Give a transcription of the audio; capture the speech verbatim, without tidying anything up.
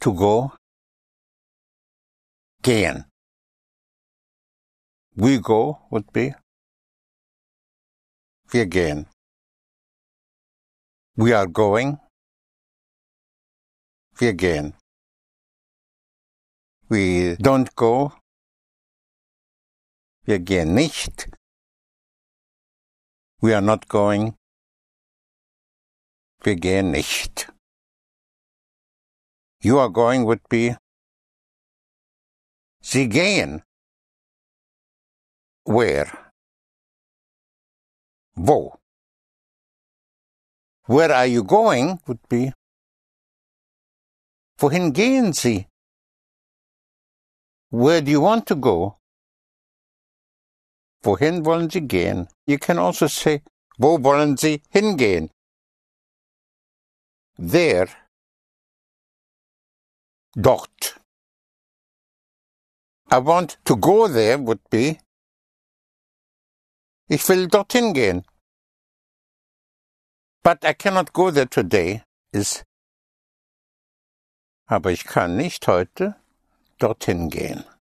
To go. Gehen. We go would be. Wir gehen. We are going. Wir gehen. We don't go. Wir gehen nicht. We are not going. Wir gehen nicht. You are going would be. Sie gehen. Where? Wo? Where are you going would be. Wohin gehen Sie? Where do you want to go? Wohin wollen Sie gehen? You can also say, wo wollen Sie hingehen? There. Dort. I want to go there would be. Ich will dorthin gehen. But I cannot go there today is. Aber ich kann nicht heute dorthin gehen.